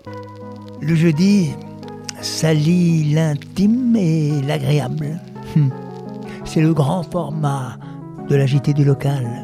Le jeudi, ça lie l'intime et l'agréable. C'est le grand format de la JT du local.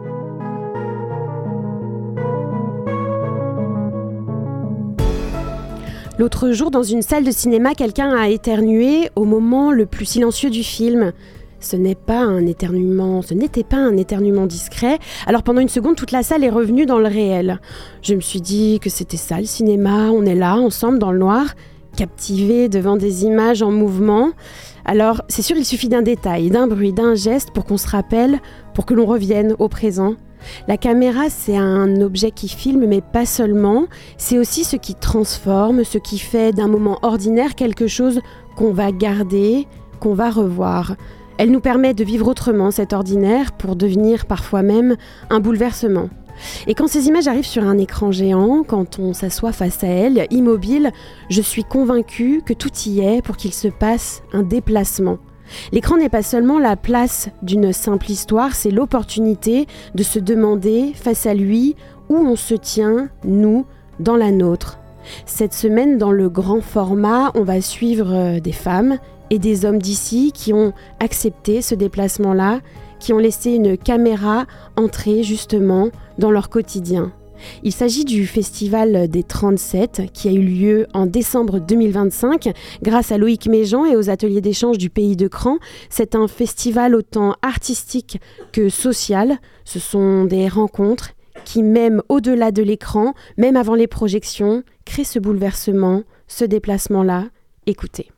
L'autre jour, dans une salle de cinéma, quelqu'un a éternué au moment le plus silencieux du film. Ce n'était pas un éternuement discret. Alors pendant une seconde, toute la salle est revenue dans le réel. Je me suis dit que c'était ça le cinéma, on est là, ensemble, dans le noir, captivés devant des images en mouvement. Alors c'est sûr, il suffit d'un détail, d'un bruit, d'un geste pour qu'on se rappelle, pour que l'on revienne au présent. La caméra, c'est un objet qui filme, mais pas seulement. C'est aussi ce qui transforme, ce qui fait d'un moment ordinaire quelque chose qu'on va garder, qu'on va revoir. Elle nous permet de vivre autrement cet ordinaire pour devenir parfois même un bouleversement. Et quand ces images arrivent sur un écran géant, quand on s'assoit face à elles, immobile, je suis convaincue que tout y est pour qu'il se passe un déplacement. L'écran n'est pas seulement la place d'une simple histoire, c'est l'opportunité de se demander face à lui où on se tient, nous, dans la nôtre. Cette semaine, dans le grand format, on va suivre des femmes et des hommes d'ici qui ont accepté ce déplacement-là, qui ont laissé une caméra entrer justement dans leur quotidien. Il s'agit du Festival des 37 qui a eu lieu en décembre 2025 grâce à Loïc Méjean et aux ateliers d'échange du Pays de Cran. C'est un festival autant artistique que social. Ce sont des rencontres qui, même au-delà de l'écran, même avant les projections, créent ce bouleversement, ce déplacement-là. Écoutez.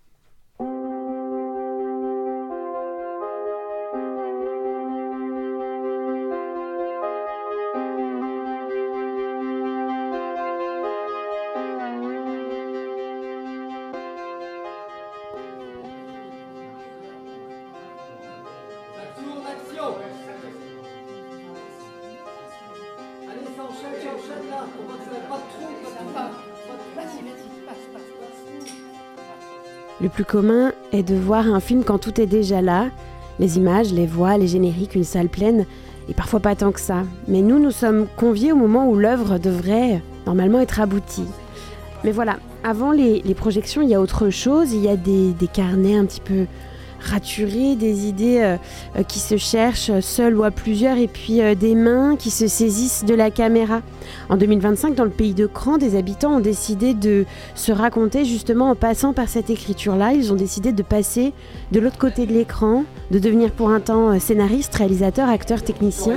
Le plus commun est de voir un film quand tout est déjà là, les images, les voix, les génériques, une salle pleine, et parfois pas tant que ça. Mais nous sommes conviés au moment où l'œuvre devrait normalement être aboutie. Mais voilà, avant les projections, il y a autre chose, il y a des carnets un petit peu raturés, des idées qui se cherchent seules ou à plusieurs, et puis des mains qui se saisissent de la caméra. En 2025, dans le Pays de Cran, des habitants ont décidé de se raconter justement en passant par cette écriture-là. Ils ont décidé de passer de l'autre côté de l'écran, de devenir pour un temps scénariste, réalisateur, acteur, technicien.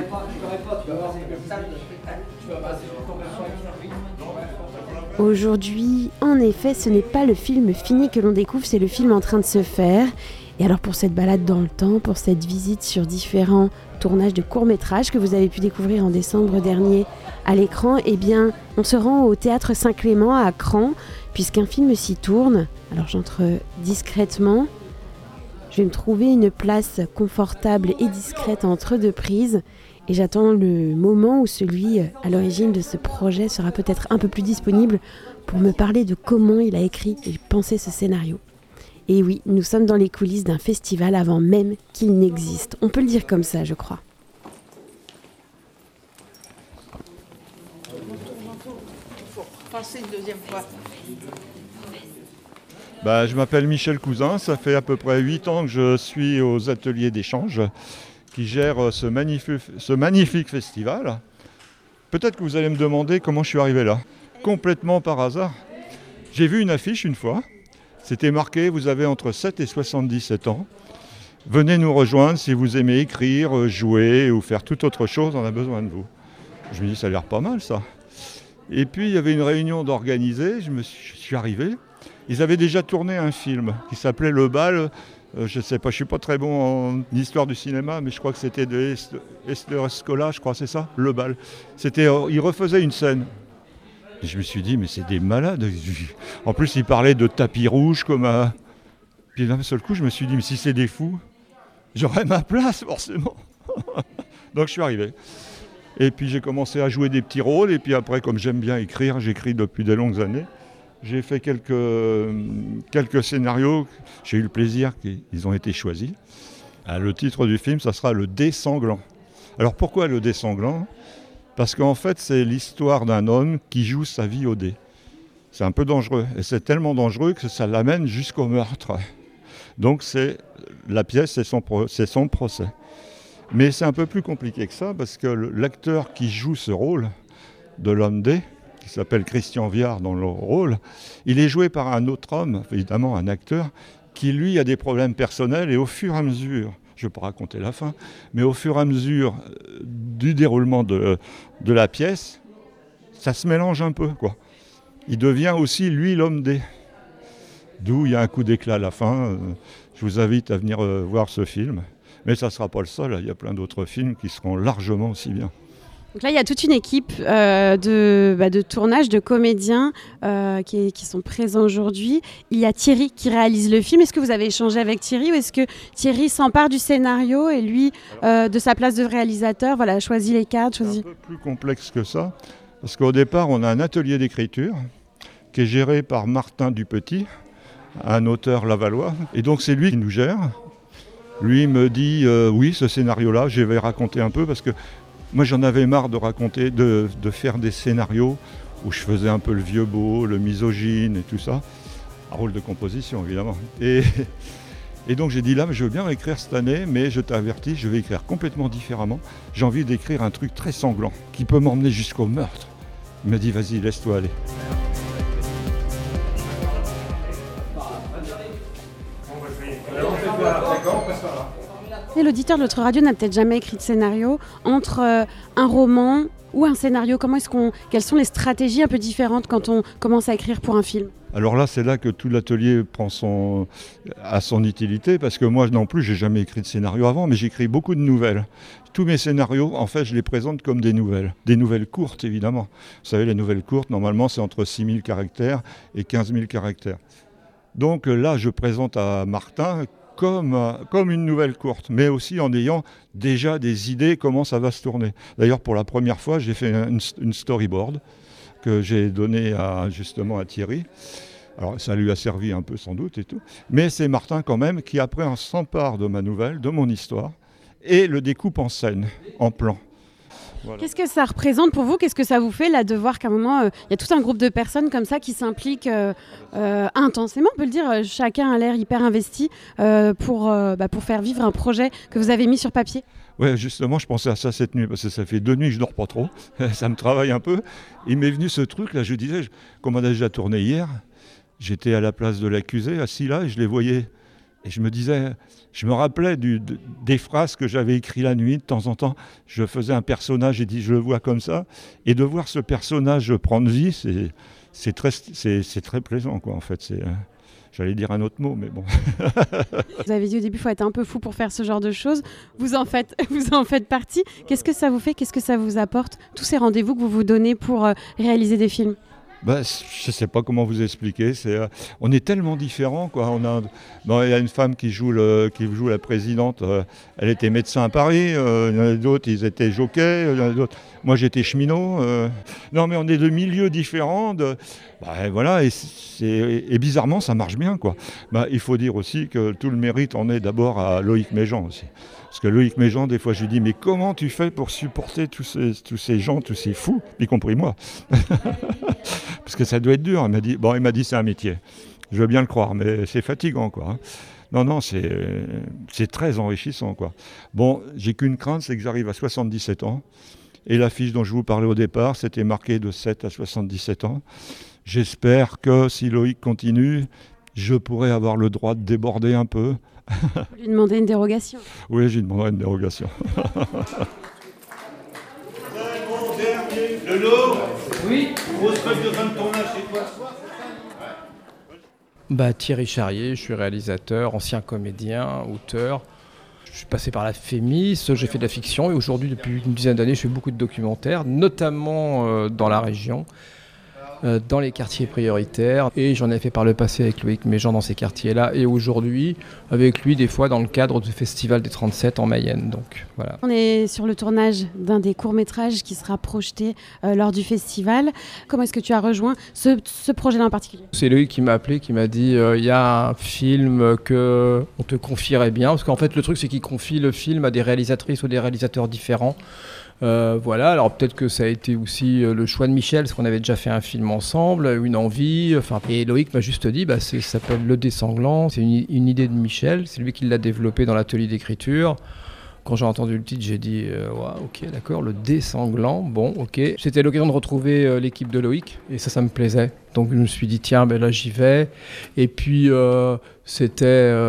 Aujourd'hui, en effet, ce n'est pas le film fini que l'on découvre, c'est le film en train de se faire. Et alors pour cette balade dans le temps, pour cette visite sur différents tournages de courts-métrages que vous avez pu découvrir en décembre dernier à l'écran, eh bien, on se rend au Théâtre Saint-Clément à Cran, puisqu'un film s'y tourne. Alors j'entre discrètement, je vais me trouver une place confortable et discrète entre deux prises, et j'attends le moment où celui à l'origine de ce projet sera peut-être un peu plus disponible pour me parler de comment il a écrit et pensé ce scénario. Et oui, nous sommes dans les coulisses d'un festival avant même qu'il n'existe. On peut le dire comme ça, je crois. Je m'appelle Michel Cousin, ça fait à peu près 8 ans que je suis aux ateliers d'échange qui gèrent ce magnifique festival. Peut-être que vous allez me demander comment je suis arrivé là. Complètement par hasard. J'ai vu une affiche une fois. C'était marqué, vous avez entre 7 et 77 ans. Venez nous rejoindre si vous aimez écrire, jouer ou faire toute autre chose, on a besoin de vous. Je me dis, ça a l'air pas mal ça. Et puis il y avait une réunion d'organiser, je suis arrivé. Ils avaient déjà tourné un film qui s'appelait Le Bal. Je ne sais pas, je ne suis pas très bon en histoire du cinéma, mais je crois que c'était de Esther Scola, je crois, c'est ça, Le Bal. Ils refaisaient une scène. Et je me suis dit, mais c'est des malades. En plus, ils parlaient de tapis rouge comme à... Puis d'un seul coup, je me suis dit, mais si c'est des fous, j'aurais ma place, forcément. Donc je suis arrivé. Et puis j'ai commencé à jouer des petits rôles. Et puis après, comme j'aime bien écrire, j'écris depuis des longues années. J'ai fait quelques scénarios. J'ai eu le plaisir qu'ils ont été choisis. Le titre du film, ça sera Le Dé Sanglant. Alors pourquoi Le Dé Sanglant ? Parce qu'en fait, c'est l'histoire d'un homme qui joue sa vie au dé. C'est un peu dangereux. Et c'est tellement dangereux que ça l'amène jusqu'au meurtre. Donc la pièce, c'est son procès. Mais c'est un peu plus compliqué que ça, parce que l'acteur qui joue ce rôle de l'homme D, qui s'appelle Christian Viard dans le rôle, il est joué par un autre homme, évidemment un acteur, qui lui a des problèmes personnels, et au fur et à mesure, je ne vais pas raconter la fin, mais au fur et à mesure du déroulement de la pièce, ça se mélange un peu, quoi. Il devient aussi, lui, l'homme D. D'où il y a un coup d'éclat à la fin. Je vous invite à venir voir ce film. Mais ça ne sera pas le seul, il y a plein d'autres films qui seront largement aussi bien. Donc là, il y a toute une équipe de tournage, de comédiens qui sont présents aujourd'hui. Il y a Thierry qui réalise le film. Est-ce que vous avez échangé avec Thierry, ou est-ce que Thierry s'empare du scénario et lui, de sa place de réalisateur, voilà, choisit les cadres C'est un peu plus complexe que ça, parce qu'au départ, on a un atelier d'écriture qui est géré par Martin Dupetit, un auteur lavallois. Et donc, c'est lui qui nous gère. Lui me dit oui, ce scénario-là, je vais raconter un peu, parce que moi j'en avais marre de raconter, de faire des scénarios où je faisais un peu le vieux beau, le misogyne et tout ça. Un rôle de composition évidemment. Et donc j'ai dit là, je veux bien écrire cette année, mais je t'avertis, je vais écrire complètement différemment. J'ai envie d'écrire un truc très sanglant, qui peut m'emmener jusqu'au meurtre. Il m'a dit vas-y, laisse-toi aller. Et l'auditeur de notre radio n'a peut-être jamais écrit de scénario. Entre un roman ou un scénario, quelles sont les stratégies un peu différentes quand on commence à écrire pour un film ? Alors là, c'est là que tout l'atelier a son utilité, parce que moi non plus, j'ai jamais écrit de scénario avant, mais j'écris beaucoup de nouvelles. Tous mes scénarios, en fait, je les présente comme des nouvelles courtes, évidemment. Vous savez, les nouvelles courtes, normalement, c'est entre 6 000 caractères et 15 000 caractères. Donc là, je présente à Martin comme une nouvelle courte, mais aussi en ayant déjà des idées comment ça va se tourner. D'ailleurs, pour la première fois, j'ai fait une storyboard que j'ai donnée justement à Thierry. Alors, ça lui a servi un peu sans doute et tout. Mais c'est Martin quand même qui après s'empare de ma nouvelle, de mon histoire, et le découpe en scène, en plan. Voilà. Qu'est-ce que ça représente pour vous ? Qu'est-ce que ça vous fait là de voir qu'à un moment, il y a tout un groupe de personnes comme ça qui s'impliquent intensément, on peut le dire. Chacun a l'air hyper investi pour faire vivre un projet que vous avez mis sur papier. Ouais, justement, je pensais à ça cette nuit, parce que ça fait 2 nuits que je dors pas trop. Ça me travaille un peu. Il m'est venu ce truc-là, je disais, comme on a déjà tourné hier, j'étais à la place de l'accusé, assis là, et je les voyais. Et je me disais, je me rappelais des phrases que j'avais écrites la nuit. De temps en temps, je faisais un personnage et je le vois comme ça. Et de voir ce personnage prendre vie, c'est très plaisant, quoi, en fait. J'allais dire un autre mot, mais bon. Vous avez dit au début, il faut être un peu fou pour faire ce genre de choses. Vous en faites partie. Qu'est-ce que ça vous fait ? Qu'est-ce que ça vous apporte ? Tous ces rendez-vous que vous vous donnez pour réaliser des films ? Je ne sais pas comment vous expliquer. On est tellement différents, quoi. Il y a une femme qui joue la présidente. Elle était médecin à Paris. Il y en a d'autres, ils étaient jockeys. Il y en a d'autres. Moi, j'étais cheminot. Non, mais on est de milieux différents. Voilà, et bizarrement, ça marche bien, quoi. Il faut dire aussi que tout le mérite en est d'abord à Loïc Méjean aussi. Parce que Loïc Méjean, des fois, je lui dis, mais comment tu fais pour supporter tous ces gens, tous ces fous, y compris moi. Parce que ça doit être dur. Il m'a dit c'est un métier. Je veux bien le croire, mais c'est fatigant, quoi. Non, c'est très enrichissant, quoi. Bon, j'ai qu'une crainte, c'est que j'arrive à 77 ans. Et l'affiche dont je vous parlais au départ, c'était marqué de 7 à 77 ans. J'espère que si Loïc continue, je pourrai avoir le droit de déborder un peu. Vous lui demandez une dérogation. Oui, j'ai demandé une dérogation. Lolo ? Oui ? Grosse feuille de fin de tournage chez toi ce soir ? Thierry Charrier, je suis réalisateur, ancien comédien, auteur. Je suis passé par la Fémis, j'ai fait de la fiction et aujourd'hui, depuis une dizaine d'années, je fais beaucoup de documentaires, notamment dans la région, dans les quartiers prioritaires. Et j'en ai fait par le passé avec Loïc Méjean dans ces quartiers-là et aujourd'hui, avec lui, des fois, dans le cadre du Festival des 37 en Mayenne. Donc, voilà. On est sur le tournage d'un des courts-métrages qui sera projeté lors du festival. Comment est-ce que tu as rejoint ce projet-là en particulier ? C'est Loïc qui m'a appelé, qui m'a dit il y a un film qu'on te confierait bien. Parce qu'en fait, le truc, c'est qu'il confie le film à des réalisatrices ou des réalisateurs différents. Voilà, alors peut-être que ça a été aussi le choix de Michel, parce qu'on avait déjà fait un film ensemble, une envie. Et Loïc m'a juste dit, ça s'appelle Le Dé Sanglant, c'est une idée de Michel, c'est lui qui l'a développé dans l'atelier d'écriture. Quand j'ai entendu le titre, j'ai dit ok, d'accord, Le Dé Sanglant, bon, ok. C'était l'occasion de retrouver l'équipe de Loïc, et ça me plaisait. Donc je me suis dit, tiens, là j'y vais. Et puis c'était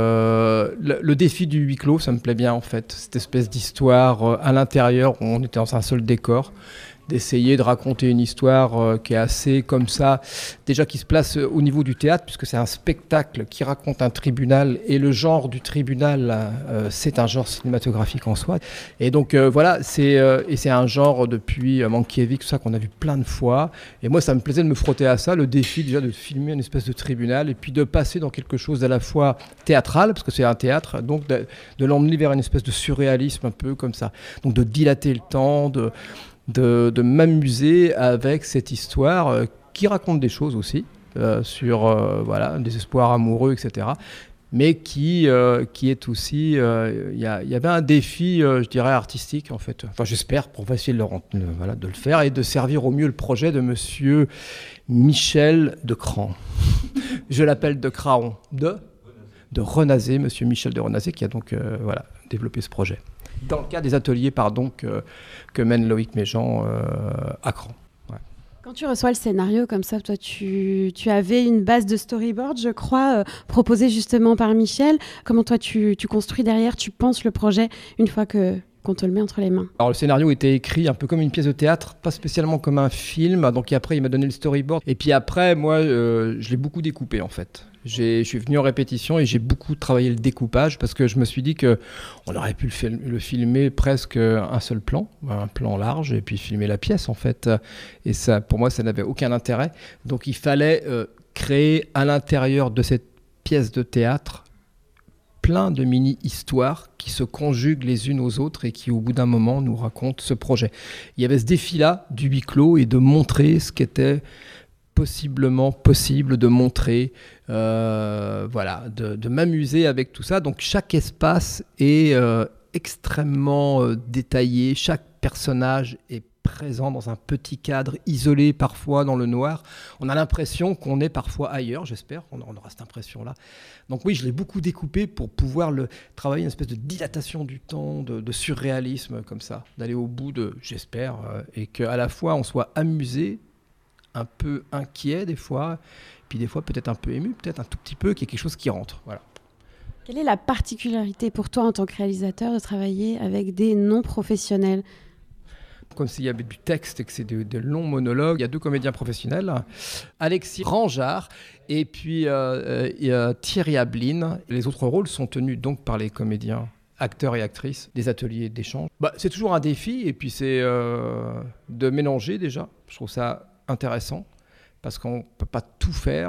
le défi du huis clos, ça me plaît bien en fait. Cette espèce d'histoire à l'intérieur, où on était dans un seul décor, d'essayer de raconter une histoire qui est assez comme ça, déjà qui se place au niveau du théâtre, puisque c'est un spectacle qui raconte un tribunal, et le genre du tribunal, c'est un genre cinématographique en soi. Et donc voilà, c'est un genre depuis Mankiewicz, tout ça qu'on a vu plein de fois. Et moi, ça me plaisait de me frotter à ça, le défi déjà de filmer une espèce de tribunal, et puis de passer dans quelque chose d'à la fois théâtral, parce que c'est un théâtre, donc de l'emmener vers une espèce de surréalisme un peu comme ça. Donc de dilater le temps, de m'amuser avec cette histoire qui raconte des choses aussi sur des espoirs amoureux, etc. Mais qui est aussi... Il y avait un défi, je dirais, artistique, en fait. Enfin, j'espère, pour essayer de le faire et de servir au mieux le projet de monsieur Michel de Cran. Je l'appelle de Craon. De Renazé, monsieur Michel de Renazé, qui a donc développé ce projet. Dans le cadre des ateliers que mène Loïc Méjean à Cran. Ouais. Quand tu reçois le scénario comme ça, toi tu avais une base de storyboard, je crois, proposée justement par Michel. Comment toi tu construis derrière, tu penses le projet une fois qu'on te le met entre les mains? Alors le scénario était écrit un peu comme une pièce de théâtre, pas spécialement comme un film. Donc après il m'a donné le storyboard. Et puis après moi je l'ai beaucoup découpé en fait. Je suis venu en répétition et j'ai beaucoup travaillé le découpage parce que je me suis dit qu'on aurait pu le filmer presque un seul plan, un plan large, et puis filmer la pièce en fait. Et ça, pour moi, ça n'avait aucun intérêt. Donc il fallait créer à l'intérieur de cette pièce de théâtre plein de mini-histoires qui se conjuguent les unes aux autres et qui, au bout d'un moment, nous racontent ce projet. Il y avait ce défi-là du huis clos et de montrer ce qu'était possiblement possible de montrer, de m'amuser avec tout ça. Donc chaque espace est extrêmement détaillé, chaque personnage est présent dans un petit cadre, isolé parfois dans le noir. On a l'impression qu'on est parfois ailleurs, j'espère, on aura cette impression-là. Donc oui, je l'ai beaucoup découpé pour pouvoir travailler une espèce de dilatation du temps, de surréalisme comme ça, d'aller au bout j'espère, et qu'à la fois on soit amusé, un peu inquiet des fois, puis des fois peut-être un peu ému, peut-être un tout petit peu, qu'il y ait quelque chose qui rentre. Voilà. Quelle est la particularité pour toi en tant que réalisateur de travailler avec des non-professionnels ? Comme s'il y avait du texte et que c'est de longs monologues, il y a 2 comédiens professionnels, Alexis Rangeard et puis Thierry Abline. Les autres rôles sont tenus donc par les comédiens, acteurs et actrices des ateliers d'échange. C'est toujours un défi et puis c'est de mélanger déjà. Je trouve ça intéressant parce qu'on ne peut pas tout faire,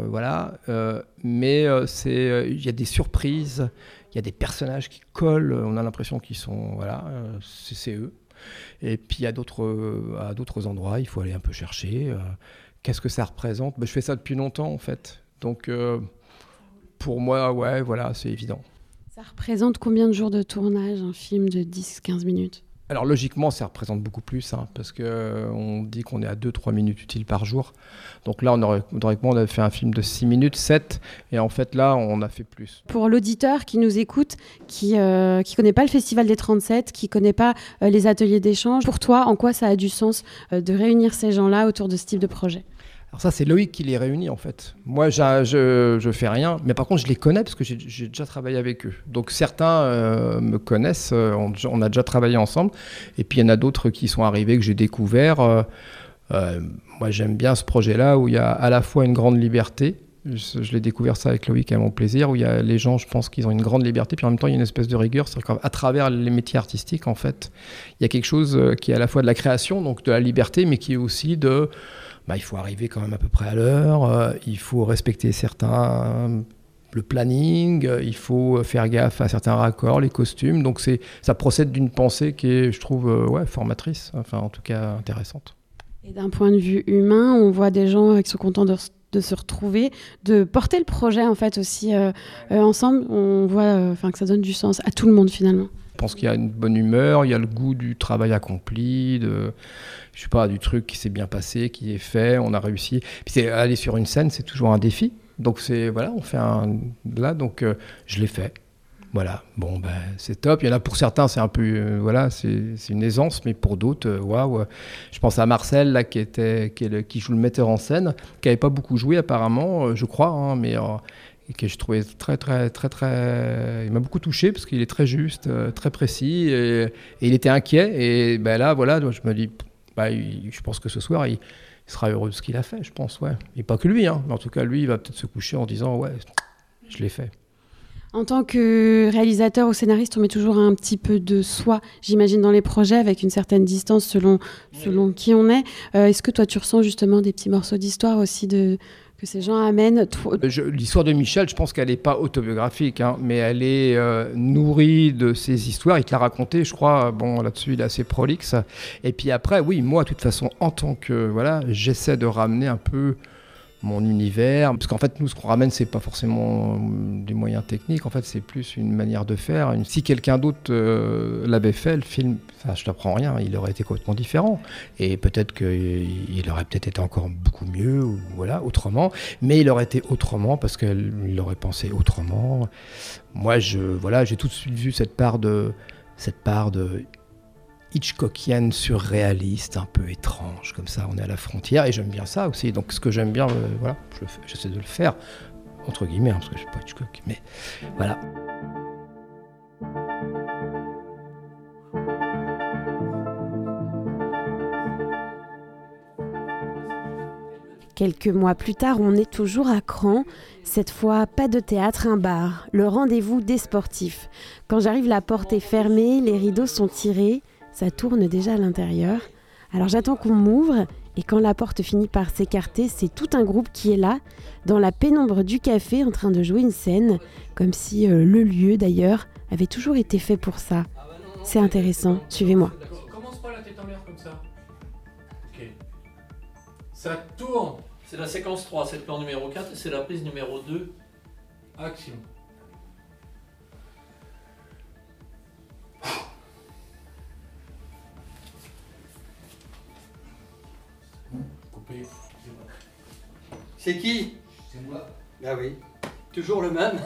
mais il y a des surprises, il y a des personnages qui collent, on a l'impression qu'ils sont, c'est eux. Et puis à d'autres endroits, il faut aller un peu chercher. Qu'est-ce que ça représente ? Je fais ça depuis longtemps en fait, donc pour moi, c'est évident. Ça représente combien de jours de tournage, un film de 10-15 minutes ? Alors logiquement, ça représente beaucoup plus, parce qu'on dit qu'on est à 2-3 minutes utiles par jour. Donc là, on avait fait un film de 6 minutes, 7, et en fait là, on a fait plus. Pour l'auditeur qui nous écoute, qui connaît pas le Festival des 37, qui connaît pas les ateliers d'échange, pour toi, en quoi ça a du sens de réunir ces gens-là autour de ce type de projet ? Alors ça, c'est Loïc qui les réunit en fait. Moi, je fais rien, mais par contre, je les connais parce que j'ai déjà travaillé avec eux. Donc certains me connaissent, on a déjà travaillé ensemble. Et puis il y en a d'autres qui sont arrivés, que j'ai découvert. Moi, j'aime bien ce projet-là où il y a à la fois une grande liberté. Je l'ai découvert ça avec Loïc à mon plaisir, où il y a les gens, je pense qu'ils ont une grande liberté, puis en même temps il y a une espèce de rigueur, c'est-à-dire qu'à travers les métiers artistiques, en fait, il y a quelque chose qui est à la fois de la création, donc de la liberté, mais qui est aussi il faut arriver quand même à peu près à l'heure, il faut respecter le planning, il faut faire gaffe à certains raccords, les costumes, donc ça procède d'une pensée qui est, je trouve, formatrice, enfin en tout cas intéressante. Et d'un point de vue humain, on voit des gens qui sont contents de se retrouver, de porter le projet en fait aussi ensemble. On voit que ça donne du sens à tout le monde finalement. pense qu'il y a une bonne humeur, il y a le goût du travail accompli, je sais pas, du truc qui s'est bien passé, qui est fait, on a réussi. Puis aller sur une scène, c'est toujours un défi. Donc on fait donc je l'ai fait. Voilà, bon c'est top. Il y en a pour certains, c'est un peu, c'est une aisance, mais pour d'autres, waouh. Je pense à Marcel là qui joue le metteur en scène, qui n'avait pas beaucoup joué apparemment, je crois, hein, mais et que je trouvais très très très très, il m'a beaucoup touché parce qu'il est très juste, très précis, et il était inquiet. Et là, voilà, je me dis, je pense que ce soir il sera heureux de ce qu'il a fait, je pense, ouais. Et pas que lui, hein, mais en tout cas lui, il va peut-être se coucher en disant, ouais, je l'ai fait. En tant que réalisateur ou scénariste, on met toujours un petit peu de soi, j'imagine, dans les projets, avec une certaine distance selon qui on est. Est-ce que toi, tu ressens justement des petits morceaux d'histoire aussi que ces gens amènent? L'histoire de Michel, je pense qu'elle n'est pas autobiographique, hein, mais elle est nourrie de ses histoires. Il te l'a raconté, je crois. Bon, là-dessus, il est assez prolixe. Et puis après, oui, moi, de toute façon, en tant que... j'essaie de ramener un peu mon univers, parce qu'en fait nous ce qu'on ramène c'est pas forcément des moyens techniques, en fait c'est plus une manière de faire. Si quelqu'un d'autre l'avait fait, le film, je t'apprends rien, il aurait été complètement différent, et peut-être qu'il aurait peut-être été encore beaucoup mieux, ou autrement, mais il aurait été autrement parce qu'il aurait pensé autrement. Moi j'ai tout de suite vu cette part de Hitchcockienne, surréaliste, un peu étrange, comme ça, on est à la frontière, et j'aime bien ça aussi. Donc ce que j'aime bien, j'essaie de le faire, entre guillemets, hein, parce que je ne suis pas Hitchcock, mais voilà. Quelques mois plus tard, on est toujours à Cran. Cette fois, pas de théâtre, un bar. Le rendez-vous des sportifs. Quand j'arrive, la porte est fermée, les rideaux sont tirés. Ça tourne déjà à l'intérieur. Alors j'attends qu'on m'ouvre, et quand la porte finit par s'écarter, c'est tout un groupe qui est là, dans la pénombre du café, en train de jouer une scène, comme si le lieu d'ailleurs avait toujours été fait pour ça. C'est intéressant, suivez-moi. Commence pas la tête en l'air comme ça. Ok. Ça tourne. C'est la séquence 3, c'est le plan numéro 4, et c'est la prise numéro 2. Action. C'est qui? C'est moi. Ah oui. Toujours le même.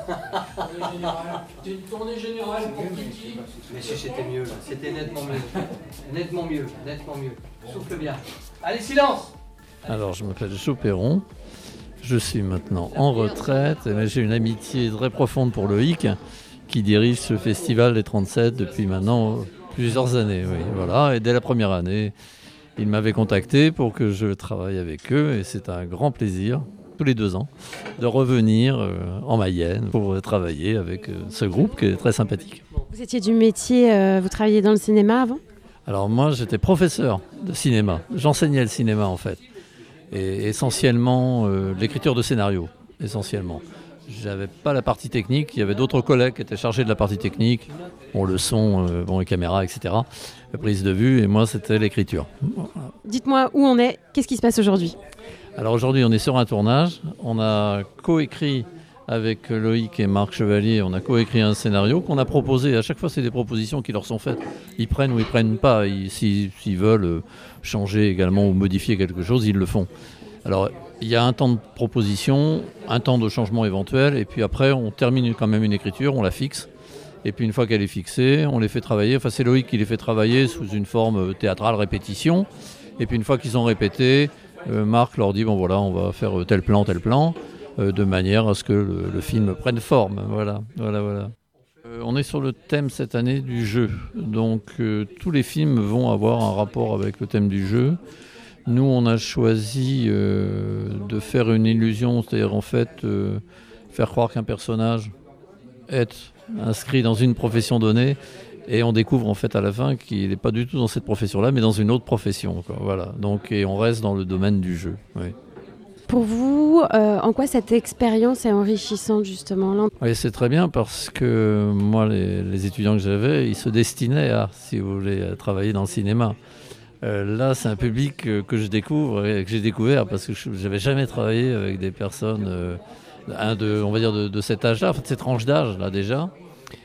C'était une tournée générale pour Kiki. Mais si c'était mieux là, c'était nettement mieux. Nettement mieux, nettement mieux. Souffle bien. Allez, silence! Alors, je m'appelle Jo Perron. Je suis maintenant en retraite, mais j'ai une amitié très profonde pour Loïc, qui dirige ce festival des 37 depuis maintenant plusieurs années. Oui, voilà. Et dès la première année, ils m'avaient contacté pour que je travaille avec eux, et c'est un grand plaisir, tous les 2 ans, de revenir en Mayenne pour travailler avec ce groupe qui est très sympathique. Vous étiez du métier, vous travailliez dans le cinéma avant ? Alors moi, j'étais professeur de cinéma. J'enseignais le cinéma en fait, et essentiellement l'écriture de scénario, essentiellement. J'avais pas la partie technique, il y avait d'autres collègues qui étaient chargés de la partie technique, le son, les caméras, etc. La prise de vue, et moi c'était l'écriture. Dites-moi où on est, qu'est-ce qui se passe aujourd'hui ? Alors aujourd'hui on est sur un tournage, on a coécrit avec Loïc et Marc Chevalier, on a coécrit un scénario qu'on a proposé. À chaque fois c'est des propositions qui leur sont faites, ils prennent ou ils prennent pas, s'ils veulent changer également ou modifier quelque chose, ils le font. Alors il y a un temps de proposition, un temps de changement éventuel, et puis après on termine quand même une écriture, on la fixe, et puis une fois qu'elle est fixée, on les fait travailler, enfin c'est Loïc qui les fait travailler sous une forme théâtrale, répétition, et puis une fois qu'ils ont répété, Marc leur dit bon voilà, on va faire tel plan, de manière à ce que le film prenne forme, voilà. On est sur le thème cette année du jeu, donc tous les films vont avoir un rapport avec le thème du jeu. Nous, on a choisi de faire une illusion, c'est-à-dire en fait faire croire qu'un personnage est inscrit dans une profession donnée, et on découvre en fait à la fin qu'il n'est pas du tout dans cette profession-là, mais dans une autre profession, quoi. Voilà. Donc, et on reste dans le domaine du jeu. Oui. Pour vous, en quoi cette expérience est enrichissante justement là ? Oui, c'est très bien parce que moi, les étudiants que j'avais, ils se destinaient à, si vous voulez, à travailler dans le cinéma. Là, c'est un public que je découvre et que j'ai découvert parce que je n'avais jamais travaillé avec des personnes on va dire de cet âge-là, de cette tranche d'âge là déjà.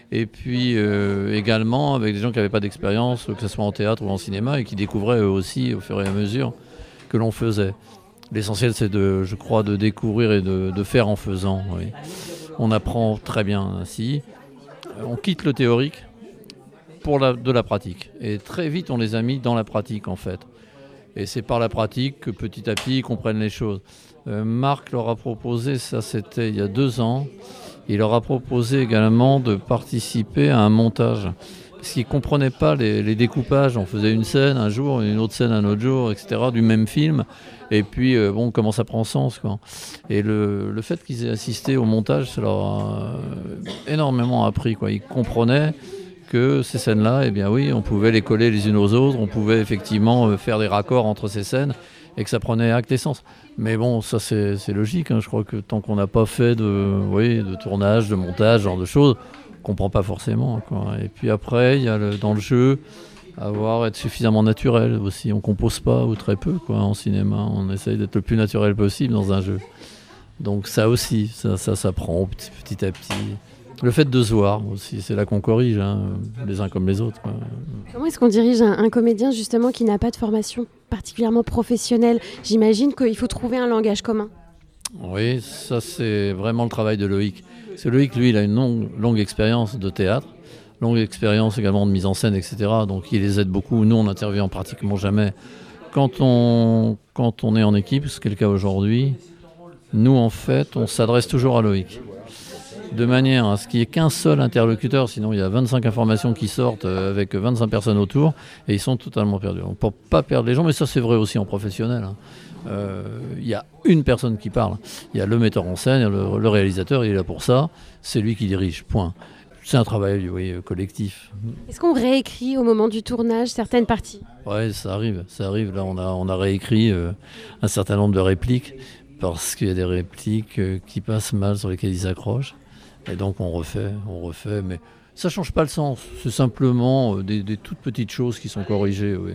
Et puis également avec des gens qui n'avaient pas d'expérience, que ce soit en théâtre ou en cinéma, et qui découvraient eux aussi au fur et à mesure que l'on faisait. L'essentiel, c'est je crois, de découvrir et de faire en faisant. Oui. On apprend très bien ainsi. On quitte le théorique pour de la pratique. Et très vite, on les a mis dans la pratique, en fait. Et c'est par la pratique que petit à petit, ils comprennent les choses. Marc leur a proposé, ça c'était il y a 2 ans, il leur a proposé également de participer à un montage. Parce qu'ils ne comprenaient pas les découpages. On faisait une scène un jour, une autre scène un autre jour, etc., du même film. Et puis, comment ça prend sens, quoi. Et le fait qu'ils aient assisté au montage, ça leur a énormément appris, quoi. Ils comprenaient que ces scènes-là, eh bien oui, on pouvait les coller les unes aux autres, on pouvait effectivement faire des raccords entre ces scènes et que ça prenait acte et sens. Mais bon, ça c'est logique, hein. Je crois que tant qu'on n'a pas fait de tournage, de montage, ce genre de choses, on ne comprend pas forcément, quoi. Et puis après, il y a dans le jeu, être suffisamment naturel aussi. On ne compose pas ou très peu, quoi, en cinéma. On essaye d'être le plus naturel possible dans un jeu. Donc ça aussi, ça s'apprend petit à petit. Le fait de se voir aussi, c'est là qu'on corrige, hein, les uns comme les autres, quoi. Comment est-ce qu'on dirige un comédien justement qui n'a pas de formation particulièrement professionnelle? J'imagine qu'il faut trouver un langage commun. Oui, ça c'est vraiment le travail de Loïc. Parce que Loïc, lui, il a une longue expérience de théâtre, longue expérience également de mise en scène, etc. Donc il les aide beaucoup. Nous, on n'intervient pratiquement jamais. Quand on est en équipe, ce qui est le cas aujourd'hui, nous, en fait, on s'adresse toujours à Loïc. De manière à ce qu'il n'y ait qu'un seul interlocuteur, sinon il y a 25 informations qui sortent avec 25 personnes autour et ils sont totalement perdus. Donc, pour ne pas perdre les gens, mais ça c'est vrai aussi en professionnel, hein. Il y a une personne qui parle, il y a le metteur en scène, le réalisateur, il est là pour ça, c'est lui qui dirige, point. C'est un travail collectif. Est-ce qu'on réécrit au moment du tournage certaines parties? Oui, ça arrive. Là on a réécrit un certain nombre de répliques parce qu'il y a des répliques qui passent mal, sur lesquelles ils s'accrochent. Et donc on refait, mais ça ne change pas le sens. C'est simplement des toutes petites choses qui sont corrigées. Oui.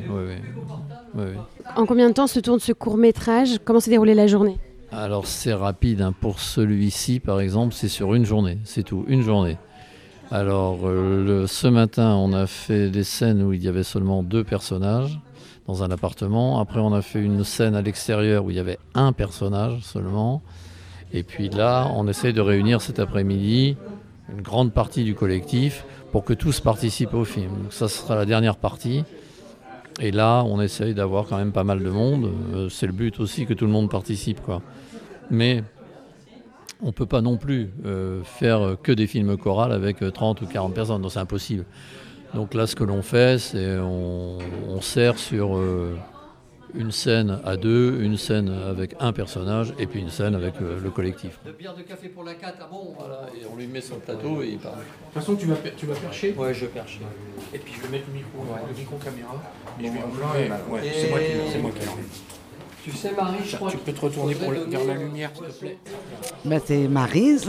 En combien de temps se tourne ce court-métrage? Comment s'est déroulée la journée? Alors c'est rapide, hein. Pour celui-ci, par exemple, c'est sur une journée, c'est tout, une journée. Alors ce matin, on a fait des scènes où il y avait seulement 2 personnages dans un appartement. Après, on a fait une scène à l'extérieur où il y avait un personnage seulement. Et puis là, on essaye de réunir cet après-midi une grande partie du collectif pour que tous participent au film. Donc ça sera la dernière partie. Et là, on essaye d'avoir quand même pas mal de monde. C'est le but aussi que tout le monde participe, quoi. Mais on ne peut pas non plus faire que des films chorales avec 30 ou 40 personnes. Donc c'est impossible. Donc là, ce que l'on fait, c'est on sert sur une scène à 2, une scène avec un personnage et puis une scène avec le collectif. De bière de café pour la 4, ah bon? Voilà, et on lui met sur le plateau et il parle. De toute façon, tu vas percher. Ouais, je perche. Et puis je vais mettre le micro caméra. Mais je vais Ouais, c'est moi qui l'enlève. Tu sais, Marie, je crois Tu peux te retourner vers la lumière, s'il te plaît. C'est Maryse.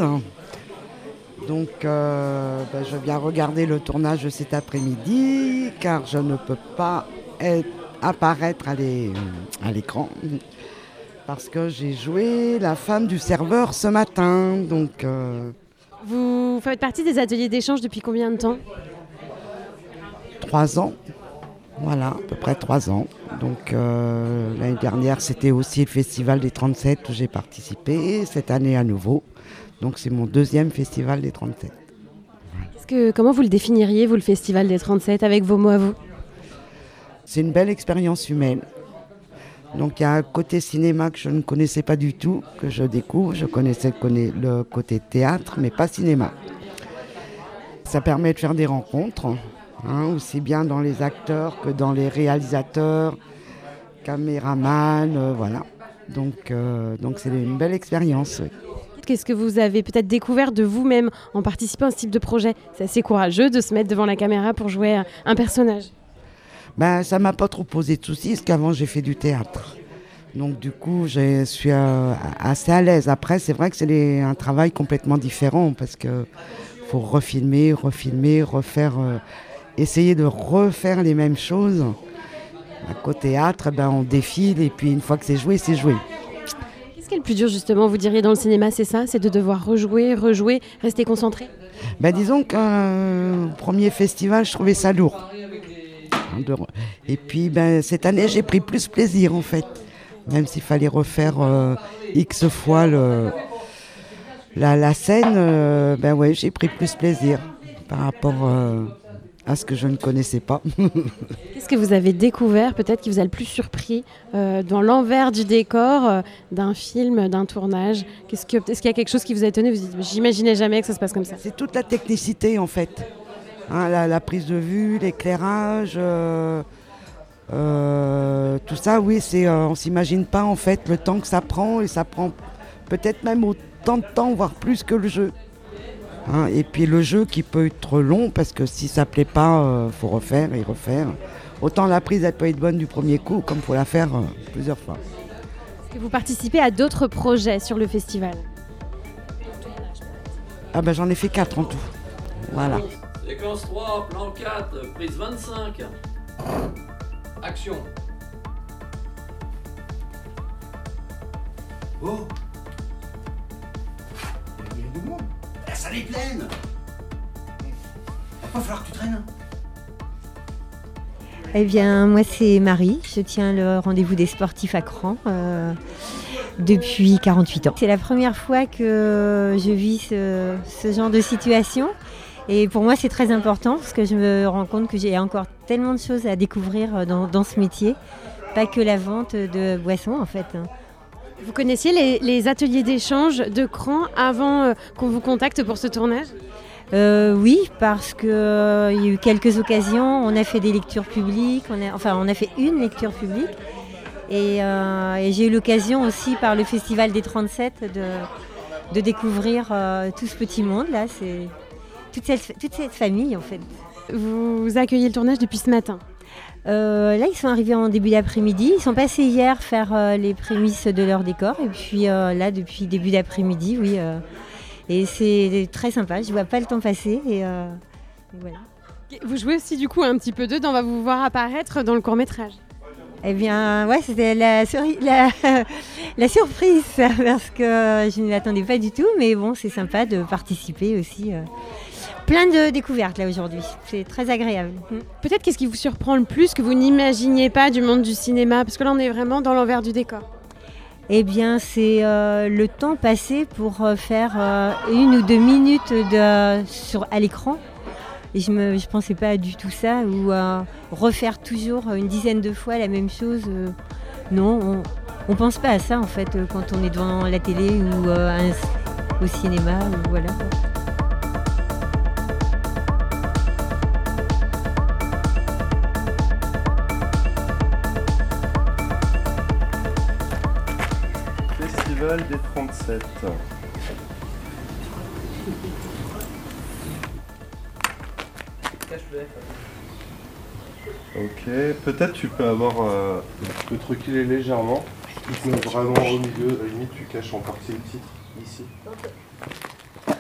Donc, je viens regarder le tournage cet après-midi, car je ne peux pas apparaître à l'écran, parce que j'ai joué la femme du serveur ce matin. Donc, Vous faites partie des ateliers d'échange depuis combien de temps? 3 ans. Voilà, à peu près 3 ans. Donc l'année dernière, c'était aussi le Festival des 37 où j'ai participé. Cette année à nouveau. Donc c'est mon 2e Festival des 37. Comment vous le définiriez, vous, le Festival des 37, avec vos mots à vous? C'est une belle expérience humaine. Donc il y a un côté cinéma que je ne connaissais pas du tout, que je découvre. Je connaissais le côté théâtre, mais pas cinéma. Ça permet de faire des rencontres, aussi bien dans les acteurs que dans les réalisateurs, caméramans, voilà. Donc c'est une belle expérience. Oui. Qu'est-ce que vous avez peut-être découvert de vous-même en participant à ce type de projet? C'est assez courageux de se mettre devant la caméra pour jouer un personnage. Ça ne m'a pas trop posé de soucis, parce qu'avant j'ai fait du théâtre. Donc du coup, je suis assez à l'aise. Après, c'est vrai que c'est un travail complètement différent, parce qu'il faut refilmer, refaire, essayer de refaire les mêmes choses. Qu'au théâtre, on défile, et puis une fois que c'est joué, c'est joué. Qu'est-ce qui est le plus dur, justement, vous diriez, dans le cinéma, c'est ça? C'est de devoir rejouer, rester concentré? Disons qu'un premier festival, je trouvais ça lourd. Et puis cette année, j'ai pris plus plaisir en fait. Même s'il fallait refaire X fois la scène, ouais, j'ai pris plus plaisir par rapport à ce que je ne connaissais pas. Qu'est-ce que vous avez découvert, peut-être, qui vous a le plus surpris dans l'envers du décor d'un film, d'un tournage ? Est-ce qu'il y a quelque chose qui vous a étonné ? Vous dites, j'imaginais jamais que ça se passe comme ça. C'est toute la technicité en fait. Hein, la prise de vue, l'éclairage, tout ça, oui, on s'imagine pas en fait le temps que ça prend, et ça prend peut-être même autant de temps, voire plus que le jeu. Hein, et puis le jeu qui peut être long, parce que si ça plaît pas, faut refaire et refaire. Autant la prise, elle peut être bonne du premier coup, comme faut la faire plusieurs fois. Est-ce que vous participez à d'autres projets sur le festival ? J'en ai fait 4 en tout. Voilà. Séquence 3, plan 4, prise 25. Action. Oh, il y a du monde. La salle est pleine. Va pas falloir que tu traînes. Eh bien, moi c'est Marie, je tiens le rendez-vous des sportifs à Cran depuis 48 ans. C'est la première fois que je vis ce genre de situation, et pour moi c'est très important parce que je me rends compte que j'ai encore tellement de choses à découvrir dans ce métier, pas que la vente de boissons en fait. Vous connaissiez les ateliers d'échange de Cran avant qu'on vous contacte pour ce tournage ? Oui, parce qu'il y a eu quelques occasions, on a fait des lectures publiques, on a fait une lecture publique, et j'ai eu l'occasion aussi par le Festival des 37 de découvrir tout ce petit monde là, c'est toute cette famille en fait. Vous accueillez le tournage depuis ce matin ? Là, ils sont arrivés en début d'après-midi. Ils sont passés hier faire les prémices de leur décor. Et puis là, depuis début d'après-midi, oui. Et c'est très sympa. Je ne vois pas le temps passer. Et voilà. Vous jouez aussi du coup un petit peu dedans. On va vous voir apparaître dans le court-métrage. Eh bien, ouais, c'était la surprise, parce que je ne l'attendais pas du tout. Mais bon, c'est sympa de participer aussi. Plein de découvertes là aujourd'hui, c'est très agréable. Peut-être qu'est-ce qui vous surprend le plus, que vous n'imaginiez pas du monde du cinéma ? Parce que là on est vraiment dans l'envers du décor. Eh bien c'est le temps passé pour faire 1 ou 2 minutes à l'écran. Et je ne pensais pas du tout ça, ou refaire toujours une dizaine de fois la même chose. Non, on ne pense pas à ça en fait quand on est devant la télé ou au cinéma, ou voilà. Festival des 37. Ok, peut-être tu peux avoir... tu peux te reculer légèrement. Tu te mets vraiment au milieu, à la limite tu caches en partie le titre, ici. Ok.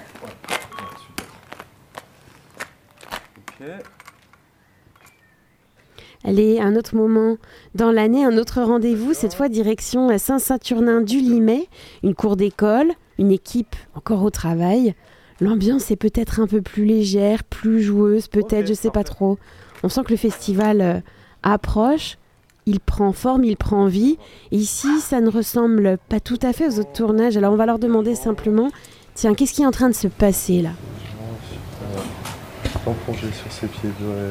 Allez, un autre moment dans l'année, un autre rendez-vous, cette fois direction Saint-Saturnin-du-Limay, une cour d'école, une équipe encore au travail. L'ambiance est peut-être un peu plus légère, plus joueuse, peut-être, je sais pas trop. On sent que le festival approche, il prend forme, il prend vie. Et ici, ça ne ressemble pas tout à fait aux autres tournages. Alors on va leur demander simplement, tiens, qu'est-ce qui est en train de se passer là ? Sans plonger sur ses pieds,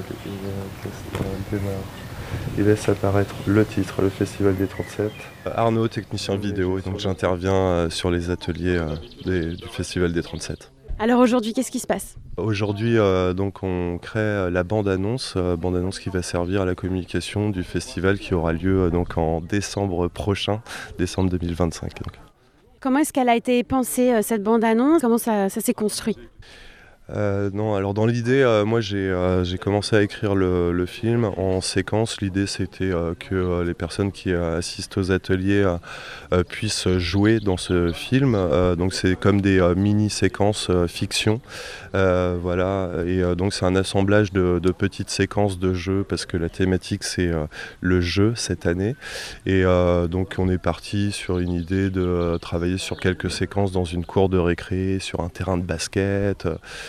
il laisse apparaître le titre, le Festival des 37. Arnaud, technicien vidéo, donc j'interviens sur les ateliers du Festival des 37. Alors aujourd'hui, qu'est-ce qui se passe ? Aujourd'hui, donc on crée la bande-annonce qui va servir à la communication du festival qui aura lieu donc en décembre prochain, décembre 2025. Donc. Comment est-ce qu'elle a été pensée, cette bande-annonce ? Comment ça s'est construit ? Non, alors dans l'idée, moi j'ai commencé à écrire le film en séquence. L'idée c'était que les personnes qui assistent aux ateliers puissent jouer dans ce film. Donc c'est comme des mini-séquences fiction. Voilà, et donc c'est un assemblage de petites séquences de jeux parce que la thématique c'est le jeu cette année. Et donc on est parti sur une idée de travailler sur quelques séquences dans une cour de récré, sur un terrain de basket.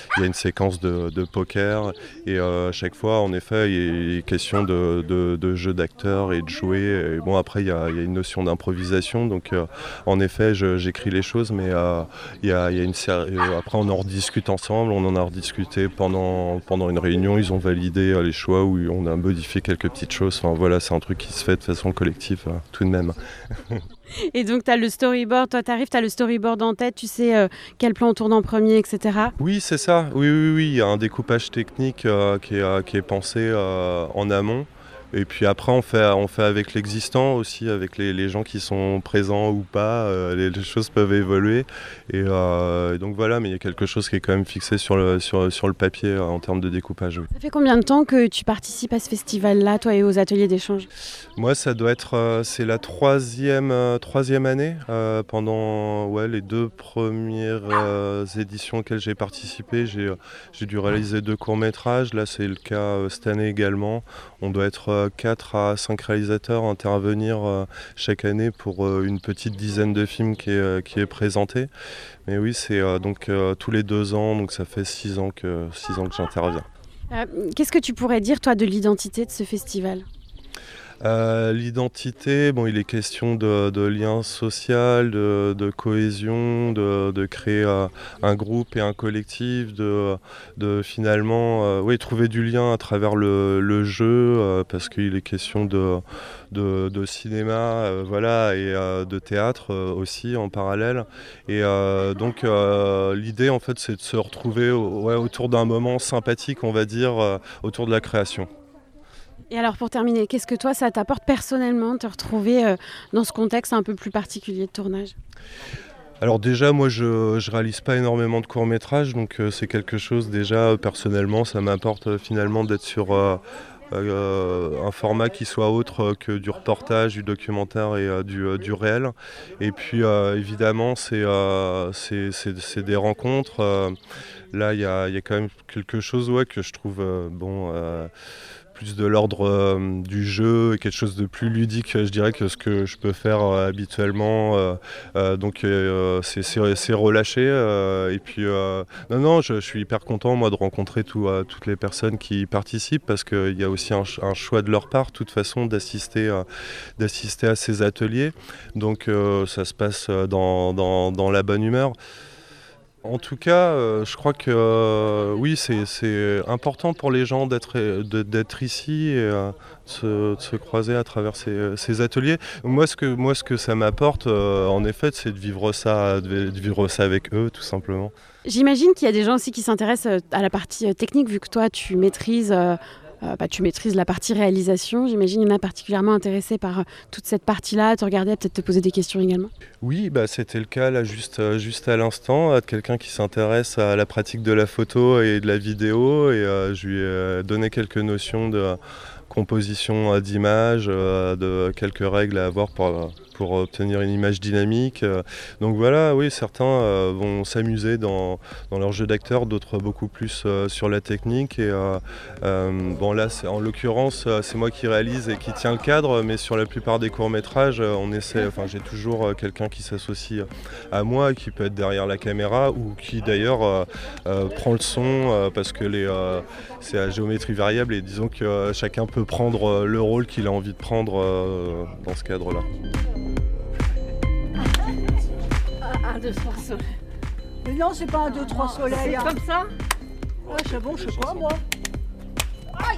il y a une séquence de poker et à chaque fois, en effet, il est question de jeu d'acteur et de jouer. Et bon, après, il y a une notion d'improvisation, donc en effet, j'écris les choses, mais il y a une série. Après, on en rediscute ensemble, on en a rediscuté pendant une réunion, ils ont validé les choix où on a modifié quelques petites choses. Enfin voilà, c'est un truc qui se fait de façon collective tout de même. Et donc tu as le storyboard, toi tu arrives, tu as le storyboard en tête, tu sais quel plan on tourne en premier, etc. Oui, c'est ça, oui, il y a un découpage technique qui est pensé en amont. Et puis après, on fait avec l'existant aussi, avec les gens qui sont présents ou pas. Les choses peuvent évoluer. Et donc voilà, mais il y a quelque chose qui est quand même fixé sur le papier en termes de découpage. Oui. Ça fait combien de temps que tu participes à ce festival-là, toi, et aux ateliers d'échange ? Moi, ça doit être, c'est la troisième année. Pendant les 2 premières éditions auxquelles j'ai participé, j'ai dû réaliser 2 courts-métrages. Là, c'est le cas cette année également. On doit être 4 à 5 réalisateurs intervenir chaque année pour une petite dizaine de films qui est présenté. Mais oui, c'est donc tous les 2 ans, donc ça fait 6 ans que j'interviens. Qu'est-ce que tu pourrais dire, toi, de l'identité de ce festival ? L'identité, il est question de lien social, de cohésion, de créer un groupe et un collectif, de finalement trouver du lien à travers le jeu, parce qu'il est question de cinéma et de théâtre aussi en parallèle. Et donc l'idée en fait c'est de se retrouver autour d'un moment sympathique, on va dire, autour de la création. Et alors pour terminer, qu'est-ce que toi ça t'apporte personnellement de te retrouver dans ce contexte un peu plus particulier de tournage ? Alors déjà, moi je réalise pas énormément de courts-métrages, donc c'est quelque chose déjà personnellement, ça m'apporte finalement d'être sur un format qui soit autre que du reportage, du documentaire et du réel. Et puis évidemment c'est des rencontres. Là il y a quand même quelque chose que je trouve plus de l'ordre du jeu et quelque chose de plus ludique, je dirais, que ce que je peux faire habituellement. Donc c'est relâché. Et puis je suis hyper content moi de rencontrer toutes les personnes qui participent, parce qu'il y a aussi un choix de leur part, de toute façon, d'assister à ces ateliers. Donc ça se passe dans la bonne humeur. En tout cas, je crois que oui, c'est important pour les gens d'être ici et de se croiser à travers ces ateliers. Moi, ce que ça m'apporte, en effet, c'est de vivre ça avec eux, tout simplement. J'imagine qu'il y a des gens aussi qui s'intéressent à la partie technique, vu que toi, tu maîtrises la partie réalisation. J'imagine qu'il y en a particulièrement intéressés par toute cette partie-là, te regarder, peut-être te poser des questions également. Oui, c'était le cas là juste à l'instant, de quelqu'un qui s'intéresse à la pratique de la photo et de la vidéo, et je lui ai donné quelques notions de composition d'image, de quelques règles à avoir pour obtenir une image dynamique. Donc voilà, oui, certains vont s'amuser dans leur jeu d'acteur, d'autres beaucoup plus sur la technique. Et là, en l'occurrence, c'est moi qui réalise et qui tient le cadre, mais sur la plupart des courts-métrages, j'ai toujours quelqu'un qui s'associe à moi, qui peut être derrière la caméra ou qui d'ailleurs prend le son, parce que c'est à géométrie variable, et disons que chacun peut prendre le rôle qu'il a envie de prendre dans ce cadre-là. 1, 2, 3 soleil. Mais non, c'est pas 1, 2, 3 soleil. C'est comme ça ? Ouais, c'est bon, je sais pas, moi. Aïe.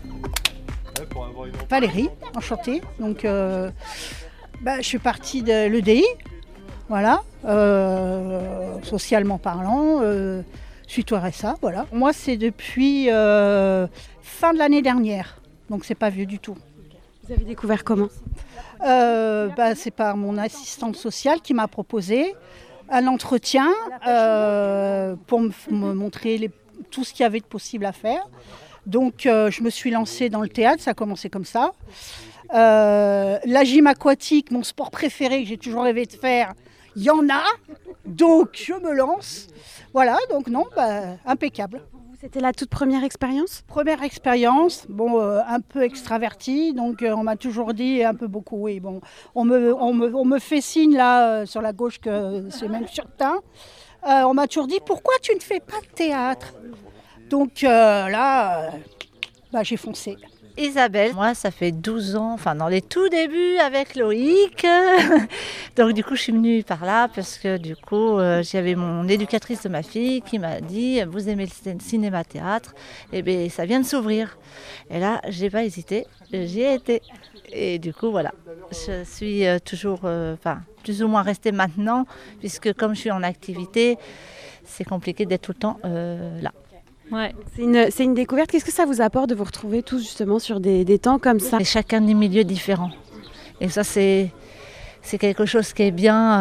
Valérie, enchantée. Donc, je suis partie de l'EDI, voilà, socialement parlant, suite au RSA, voilà. Moi, c'est depuis fin de l'année dernière, donc c'est pas vieux du tout. Vous avez découvert comment ? C'est par mon assistante sociale qui m'a proposé un entretien pour me montrer tout ce qu'il y avait de possible à faire. Donc je me suis lancée dans le théâtre, ça a commencé comme ça. La gym aquatique, mon sport préféré que j'ai toujours rêvé de faire, il y en a, donc je me lance. Voilà, donc impeccable. C'était la toute première expérience ? Première expérience, un peu extravertie, donc on m'a toujours dit un peu beaucoup, oui. Bon, on me fait signe là sur la gauche que c'est même certain. On m'a toujours dit, pourquoi tu ne fais pas de théâtre? Donc là, j'ai foncé. Isabelle, moi ça fait 12 ans, enfin dans les tout débuts avec Loïc. Donc du coup je suis venue par là parce que du coup j'avais mon éducatrice de ma fille qui m'a dit vous aimez le cinéma-théâtre, et bien ça vient de s'ouvrir. Et là j'ai pas hésité, j'y ai été. Et du coup voilà, je suis toujours, plus ou moins restée maintenant, puisque comme je suis en activité, c'est compliqué d'être tout le temps là. Ouais. C'est une découverte. Qu'est-ce que ça vous apporte de vous retrouver tous justement sur des temps comme ça? Et chacun des milieux différents. Et ça, c'est quelque chose qui est bien.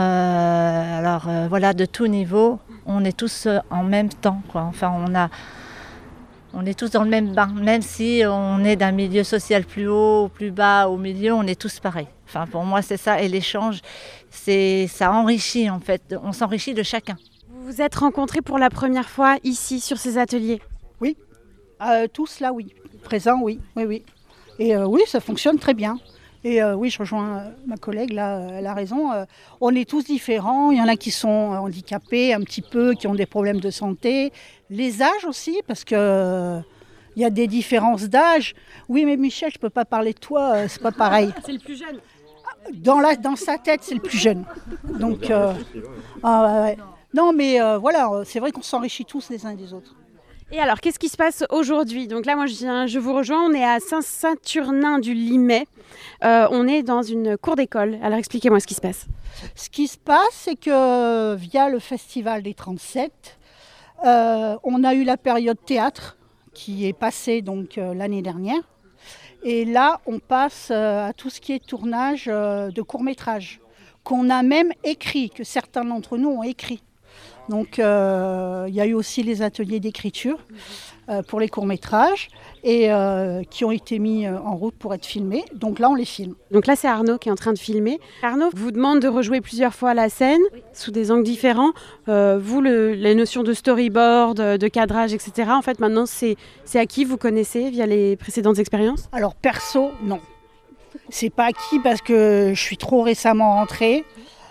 Voilà, de tout niveau, on est tous en même temps, quoi. Enfin, on est tous dans le même bain. Même si on est d'un milieu social plus haut ou plus bas, au milieu, on est tous pareils. Enfin, pour moi, c'est ça. Et l'échange, ça enrichit en fait. On s'enrichit de chacun. Vous vous êtes rencontrés pour la première fois ici, sur ces ateliers? Oui, tous là, oui. Présents, oui. Et oui, ça fonctionne très bien. Et oui, je rejoins ma collègue, là, elle a raison. On est tous différents. Il y en a qui sont handicapés un petit peu, qui ont des problèmes de santé. Les âges aussi, parce que il y a des différences d'âge. Oui, mais Michel, je ne peux pas parler de toi, c'est pas pareil. C'est le plus jeune. Dans sa tête, c'est le plus jeune. Donc, ouais. Non, mais voilà, c'est vrai qu'on s'enrichit tous les uns des autres. Et alors, qu'est-ce qui se passe aujourd'hui? Donc là, moi, je vous rejoins. On est à Saint-Saturnin-du-Limay. On est dans une cour d'école. Alors, expliquez-moi ce qui se passe. Ce qui se passe, c'est que via le Festival des 37, on a eu la période théâtre qui est passée donc l'année dernière. Et là, on passe à tout ce qui est tournage de courts-métrages, qu'on a même écrit, que certains d'entre nous ont écrit. Donc il y a eu aussi les ateliers d'écriture pour les courts-métrages et qui ont été mis en route pour être filmés. Donc là, on les filme. Donc là, c'est Arnaud qui est en train de filmer. Arnaud vous demande de rejouer plusieurs fois la scène, sous des angles différents. Vous, les notions de storyboard, de cadrage, etc., en fait, maintenant, c'est acquis, vous connaissez via les précédentes expériences? Alors, perso, non. C'est pas acquis parce que je suis trop récemment rentrée.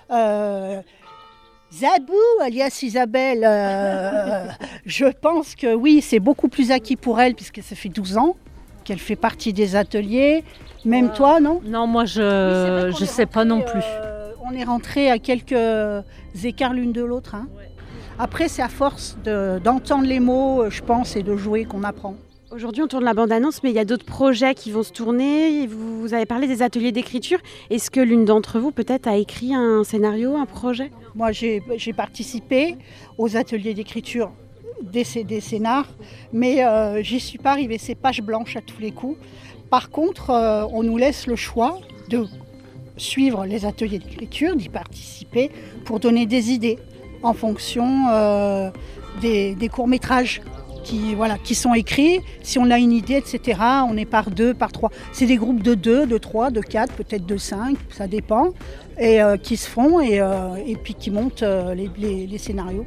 Zabou, alias Isabelle, je pense que oui, c'est beaucoup plus acquis pour elle, puisque ça fait 12 ans qu'elle fait partie des ateliers. Même toi, non? Non, moi, je ne sais pas non plus. On est rentrés à quelques écarts l'une de l'autre. Hein. Après, c'est à force d'entendre les mots, je pense, et de jouer qu'on apprend. Aujourd'hui, on tourne la bande-annonce, mais il y a d'autres projets qui vont se tourner. Vous avez parlé des ateliers d'écriture. Est-ce que l'une d'entre vous, peut-être, a écrit un scénario, un projet? Moi, j'ai participé aux ateliers d'écriture des scénars, mais j'y suis pas arrivée. C'est page blanche à tous les coups. Par contre, on nous laisse le choix de suivre les ateliers d'écriture, d'y participer pour donner des idées en fonction des courts-métrages qui sont écrits. Si on a une idée, etc., on est par 2, par 3. C'est des groupes de 2, de 3, de 4, peut-être de 5, ça dépend, et qui se font et puis qui montent les scénarios.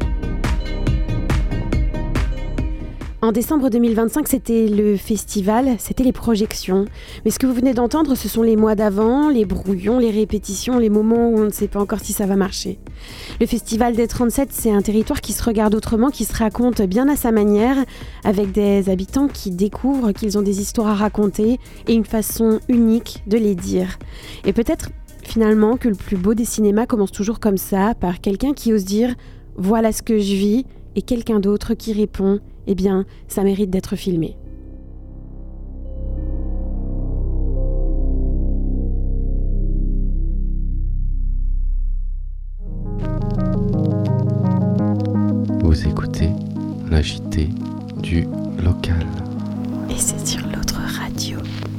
En décembre 2025, c'était le festival, c'était les projections. Mais ce que vous venez d'entendre, ce sont les mois d'avant, les brouillons, les répétitions, les moments où on ne sait pas encore si ça va marcher. Le festival des 37, c'est un territoire qui se regarde autrement, qui se raconte bien à sa manière, avec des habitants qui découvrent qu'ils ont des histoires à raconter et une façon unique de les dire. Et peut-être finalement que le plus beau des cinémas commence toujours comme ça, par quelqu'un qui ose dire « voilà ce que je vis » et quelqu'un d'autre qui répond « eh bien, ça mérite d'être filmé ». Vous écoutez la JT du local. Et c'est sur l'autre radio.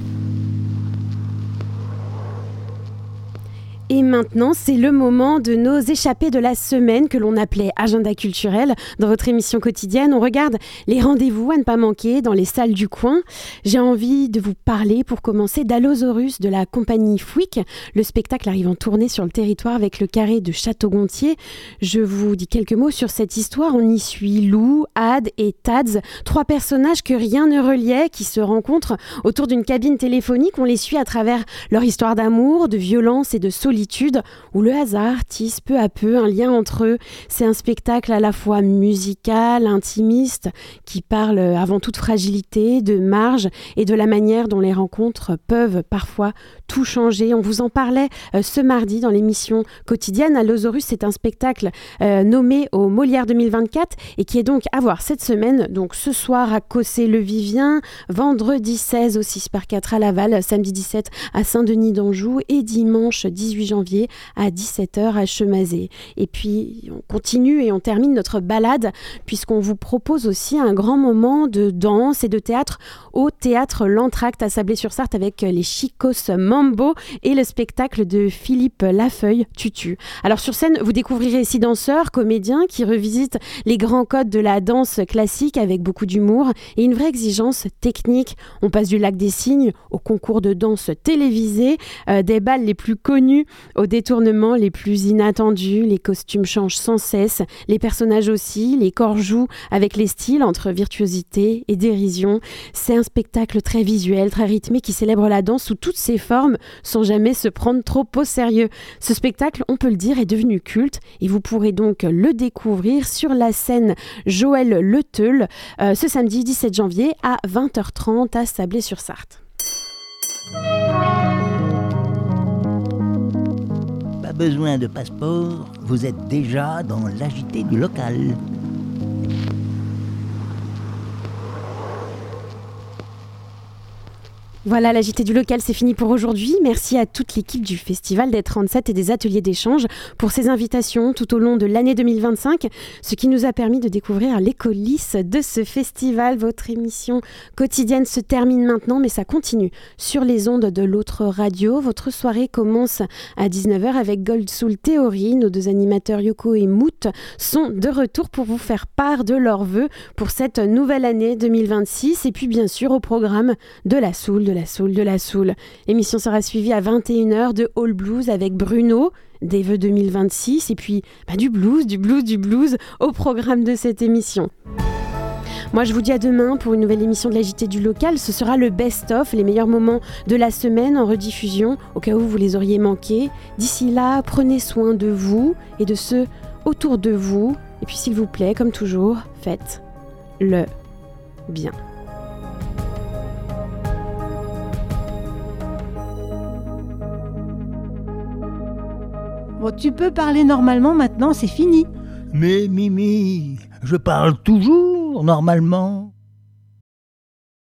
Et maintenant, c'est le moment de nos échappées de la semaine que l'on appelait agenda culturel. Dans votre émission quotidienne, on regarde les rendez-vous à ne pas manquer dans les salles du coin. J'ai envie de vous parler pour commencer d'Allosaurus de la compagnie Fouic. Le spectacle arrive en tournée sur le territoire avec le carré de Château-Gontier. Je vous dis quelques mots sur cette histoire. On y suit Lou, Had et Tads, 3 personnages que rien ne reliait, qui se rencontrent autour d'une cabine téléphonique. On les suit à travers leur histoire d'amour, de violence et de solitude. solitude où le hasard tisse peu à peu un lien entre eux. C'est un spectacle à la fois musical, intimiste, qui parle avant toute fragilité, de marge et de la manière dont les rencontres peuvent parfois tout changer. On vous en parlait ce mardi dans l'émission quotidienne. Allosaurus, c'est un spectacle nommé au Molière 2024 et qui est donc à voir cette semaine, donc ce soir à Cossé-le-Vivien, vendredi 16 au 6x4 à Laval, samedi 17 à Saint-Denis-d'Anjou et dimanche 18 janvier à 17h à Chemazé. Et puis on continue et on termine notre balade puisqu'on vous propose aussi un grand moment de danse et de théâtre au théâtre L'Entracte à Sablé-sur-Sarthe avec les Chicos Mambo et le spectacle de Philippe Lafeuille, Tutu. Alors sur scène, vous découvrirez 6 danseurs, comédiens qui revisitent les grands codes de la danse classique avec beaucoup d'humour et une vraie exigence technique. On passe du Lac des Cygnes au concours de danse télévisé, des balles les plus connues aux détournements les plus inattendus. Les costumes changent sans cesse, les personnages aussi, les corps jouent avec les styles entre virtuosité et dérision. C'est un spectacle très visuel, très rythmé qui célèbre la danse sous toutes ses formes sans jamais se prendre trop au sérieux. Ce spectacle, on peut le dire, est devenu culte et vous pourrez donc le découvrir sur la scène Joël Le Teul ce samedi 17 janvier à 20h30 à Sablé-sur-Sarthe. Pas besoin de passeport, vous êtes déjà dans l'agité du local. Voilà, la JT du local, c'est fini pour aujourd'hui. Merci à toute l'équipe du Festival des 37 et des ateliers d'échange pour ces invitations tout au long de l'année 2025, ce qui nous a permis de découvrir les coulisses de ce festival. Votre émission quotidienne se termine maintenant, mais ça continue sur les ondes de l'autre radio. Votre soirée commence à 19h avec Gold Soul Theory. Nos 2 animateurs Yoko et Mout sont de retour pour vous faire part de leurs vœux pour cette nouvelle année 2026. Et puis bien sûr au programme de la Soul, de la Soul. L'émission sera suivie à 21h de All Blues avec Bruno, des vœux 2026 et puis du blues au programme de cette émission. Moi, je vous dis à demain pour une nouvelle émission de la JT du local. Ce sera le best-of, les meilleurs moments de la semaine en rediffusion, au cas où vous les auriez manqués. D'ici là, prenez soin de vous et de ceux autour de vous. Et puis, s'il vous plaît, comme toujours, faites-le bien. Bon, tu peux parler normalement maintenant, c'est fini. Mais Mimi, je parle toujours normalement.